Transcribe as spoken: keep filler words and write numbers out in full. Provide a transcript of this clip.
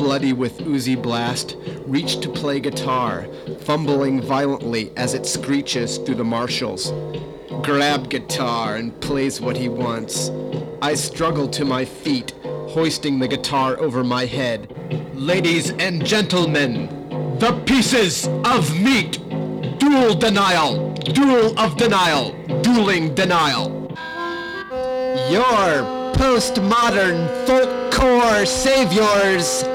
bloody with Uzi blast, reach to play guitar, fumbling violently as it screeches through the marshals. Grab guitar and plays what he wants. I struggle to my feet, hoisting the guitar over my head. Ladies and gentlemen, the pieces of meat! Dual denial! Duel of denial! Dueling denial! Your postmodern folkcore saviors!